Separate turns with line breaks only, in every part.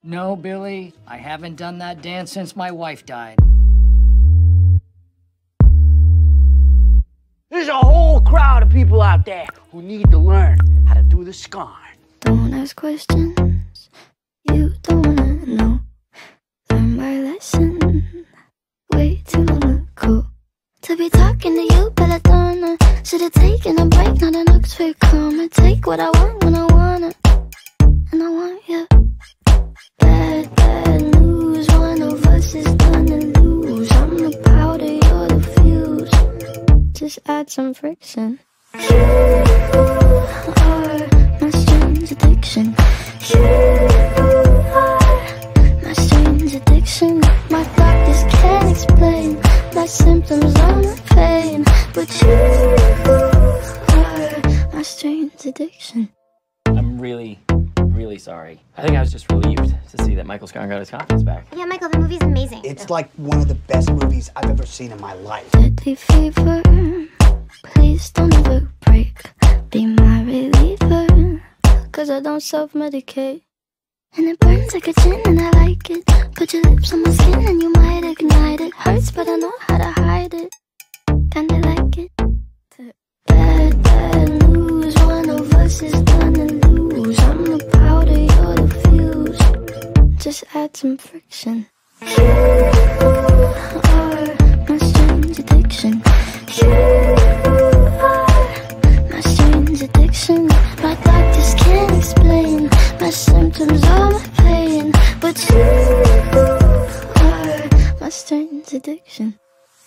No, Billy, I haven't done that dance since my wife died.
There's a whole crowd of people out there who need to learn how to do the scarn.
Don't ask questions you don't wanna know. Learn my lesson way too long ago. To be talking to you, Belladonna. Should've taken a break, not an Oxford comma. Take what I want when I want it, and I want you. Bad, bad news, one of us is gonna lose. I'm the powder, you're the fuse. Just add some friction. You are my strange addiction. You are my strange addiction. My doctors can't explain my symptoms or my pain, but you are my strange addiction.
I'm really sorry. I think I was just relieved to see that Michael Scarn got his confidence back.
Yeah, Michael, the movie's amazing.
It's like one of the best movies I've ever seen in my life.
Deadly fever, please don't ever break. Be my reliever, cause I don't self-medicate. And it burns like a gin and I like it. Put your lips on my skin and you might ignite it. Hurts but I know how to hide it. Kinda like it. Bad, bad news, one of us is gonna lose. I'm the powder, you're the fuse. Just add some friction. You are my strange addiction. You are my strange addiction. My doctors can't explain my symptoms or my pain, but you are my strange addiction.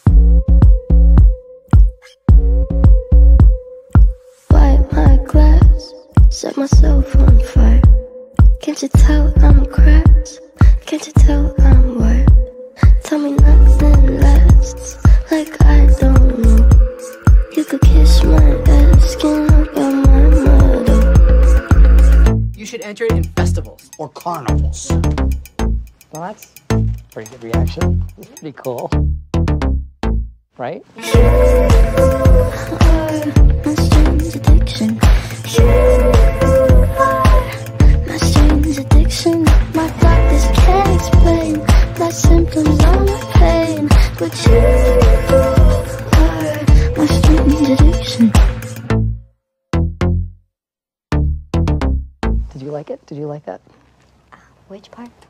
Wipe my glass, set myself on fire. Can't you tell I'm cracked? Can't you tell I'm wired? Tell me nothing lasts, like I don't know. You could kiss my ass, skin up on my motto.
You should enter it in festivals.
Or carnivals.
Well, that's a pretty good reaction. It's pretty cool. Right?
You are my strange addiction. You are my strange addiction. My doctors can't explain my symptoms or my pain, but you are my strange addiction.
Did you like it? Did you like that?
Which part?